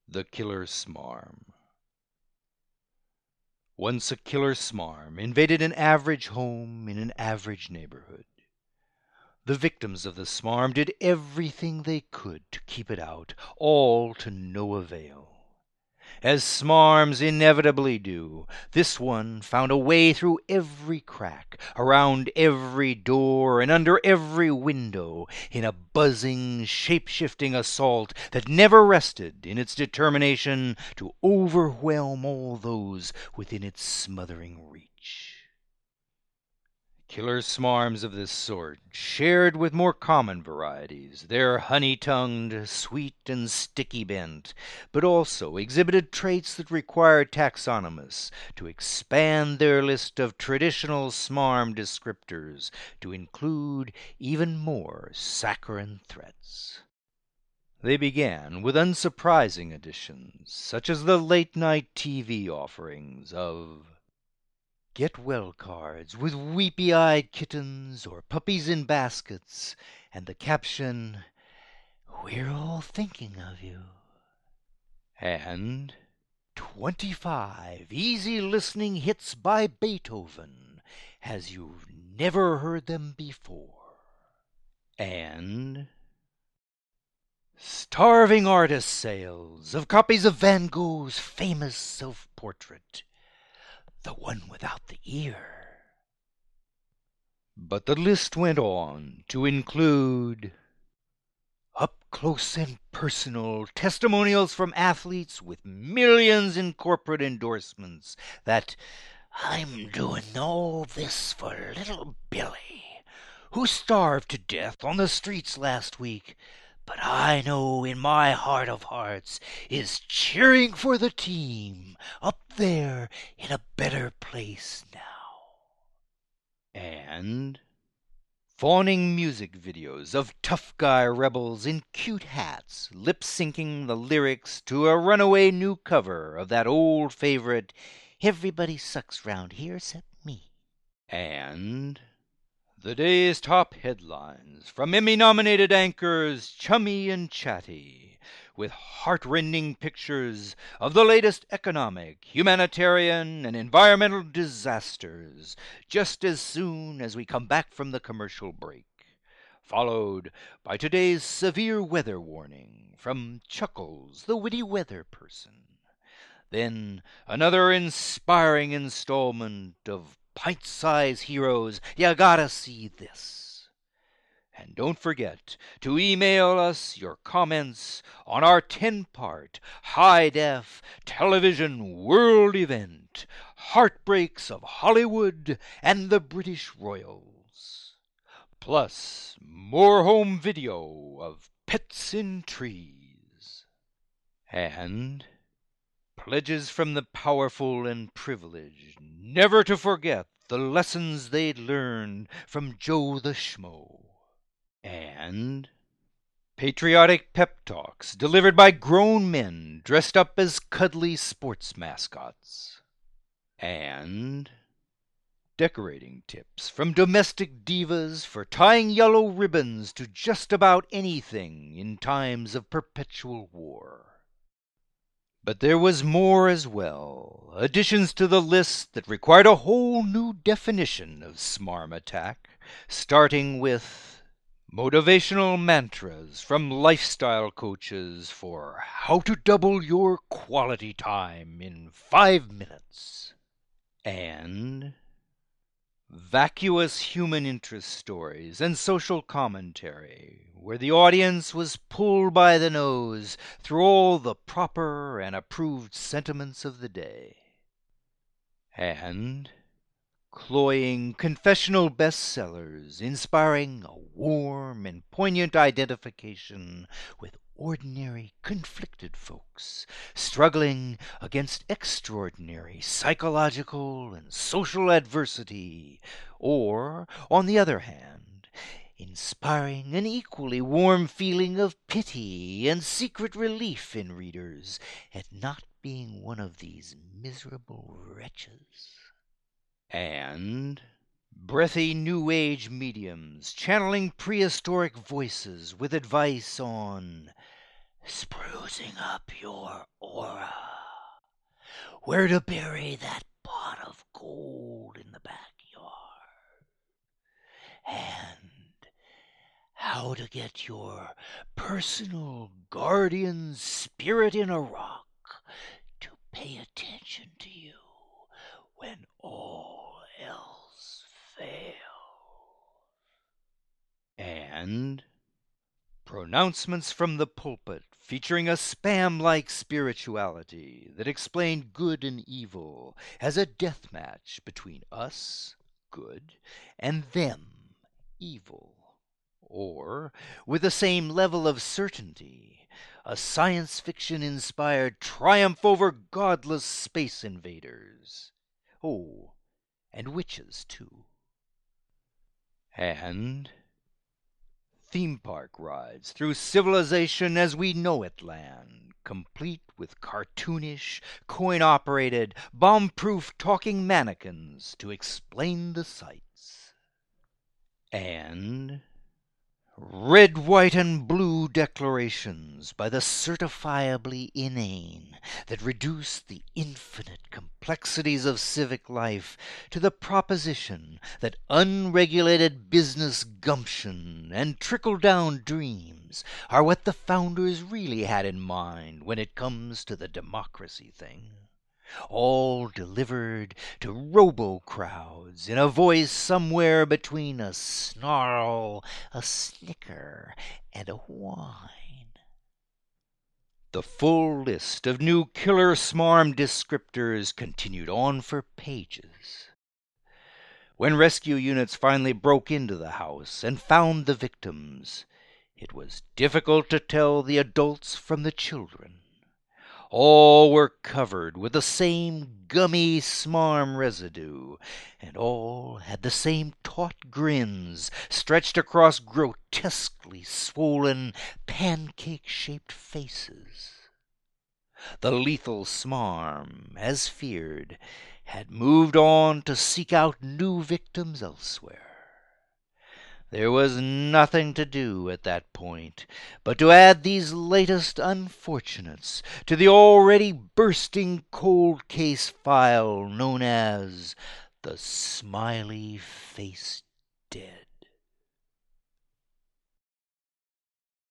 The Killer Smarm. Once a killer smarm invaded an average home in an average neighborhood. The victims of the smarm did everything they could to keep it out, all to no avail. As smarms inevitably do, this one found a way through every crack, around every door, and under every window, in a buzzing, shape-shifting assault that never rested in its determination to overwhelm all those within its smothering reach. Killer smarms of this sort shared with more common varieties their honey-tongued, sweet and sticky bent, but also exhibited traits that required taxonomists to expand their list of traditional smarm descriptors to include even more saccharine threats. They began with unsurprising additions, such as the late-night TV offerings of get well cards with weepy-eyed kittens or puppies in baskets, and the caption, "We're all thinking of you," and 25 easy listening hits by Beethoven as you've never heard them before, and starving artist sales of copies of Van Gogh's famous self-portrait, The One Without the Ear. But the list went on to include up-close and personal testimonials from athletes with millions in corporate endorsements that "I'm doing all this for little Billy, who starved to death on the streets last week, but I know in my heart of hearts is cheering for the team up there in a better place now." And fawning music videos of tough guy rebels in cute hats lip-syncing the lyrics to a runaway new cover of that old favorite, "Everybody sucks round here except me." And the day's top headlines from Emmy-nominated anchors Chummy and Chatty, with heart-rending pictures of the latest economic, humanitarian, and environmental disasters just as soon as we come back from the commercial break, followed by today's severe weather warning from Chuckles, the witty weather person. Then another inspiring installment of Pint-Size Heroes, You Gotta See This. And don't forget to email us your comments on our 10-part high-def television world event, Heartbreaks of Hollywood and the British Royals. Plus, more home video of Pets in Trees. And pledges from the powerful and privileged never to forget the lessons they'd learned from Joe the Schmo. And patriotic pep talks delivered by grown men dressed up as cuddly sports mascots. And decorating tips from domestic divas for tying yellow ribbons to just about anything in times of perpetual war. But there was more as well, additions to the list that required a whole new definition of smarm attack, starting with motivational mantras from lifestyle coaches for how to double your quality time in 5 minutes, and vacuous human interest stories and social commentary where the audience was pulled by the nose through all the proper and approved sentiments of the day, and cloying confessional bestsellers inspiring a warm and poignant identification with ordinary conflicted folks struggling against extraordinary psychological and social adversity, or, on the other hand, inspiring an equally warm feeling of pity and secret relief in readers at not being one of these miserable wretches. And breathy New Age mediums channeling prehistoric voices with advice on sprucing up your aura, where to bury that pot of gold in the backyard, and how to get your personal guardian spirit in a rock to pay attention to you when all else fails. And pronouncements from the pulpit featuring a spam-like spirituality that explained good and evil as a death match between us, good, and them, evil. Or, with the same level of certainty, a science fiction-inspired triumph over godless space invaders. Oh, and witches, too. And theme park rides through civilization as we know it land, complete with cartoonish, coin-operated, bomb-proof talking mannequins to explain the sights. And red, white, and blue declarations by the certifiably inane that reduce the infinite complexities of civic life to the proposition that unregulated business gumption and trickle-down dreams are what the founders really had in mind when it comes to the democracy thing. All delivered to robo-crowds in a voice somewhere between a snarl, a snicker, and a whine. The full list of new killer smarm descriptors continued on for pages. When rescue units finally broke into the house and found the victims, it was difficult to tell the adults from the children. All were covered with the same gummy smarm residue, and all had the same taut grins stretched across grotesquely swollen, pancake-shaped faces. The lethal smarm, as feared, had moved on to seek out new victims elsewhere. There was nothing to do at that point but to add these latest unfortunates to the already bursting cold case file known as the Smiley-Faced Dead.